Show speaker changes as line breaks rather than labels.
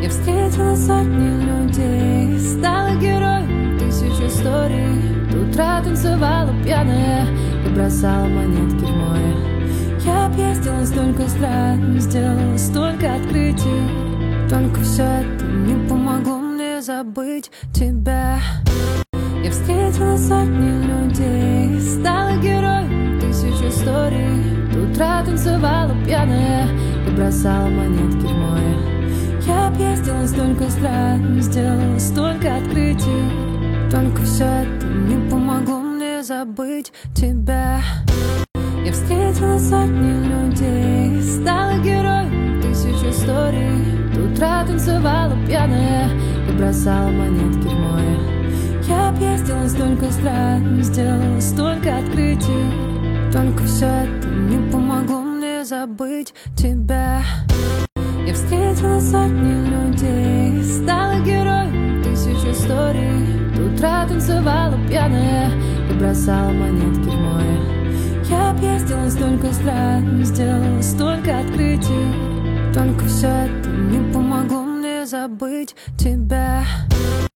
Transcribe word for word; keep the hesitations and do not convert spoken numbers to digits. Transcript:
Я встретила сотни людей, стала героем тысяч историй. До утра танцевала пьяная и бросала монетки в море. Я объездила столько стран, сделала столько открытий. Только все это не помогло мне забыть тебя. Я встретила сотни людей, стала героем тысяч историй. До утра танцевала пьяная и бросала монетки в море. Я объездила столько стран, сделала столько открытий. Только все это не помогло мне забыть тебя. Я встретила сотни людей, стала героем тысяч историй. До утра танцевала пьяная и бросала монетки в море. Я объездила столько стран, сделала столько открытий. Только все это не помогло мне забыть тебя. Я встретила сотни людей, стала героем тысяч историй. До утра танцевала пьяная и бросала монетки в море. Я объездила столько стран, сделала столько открытий. Только все это не помогло мне забыть тебя.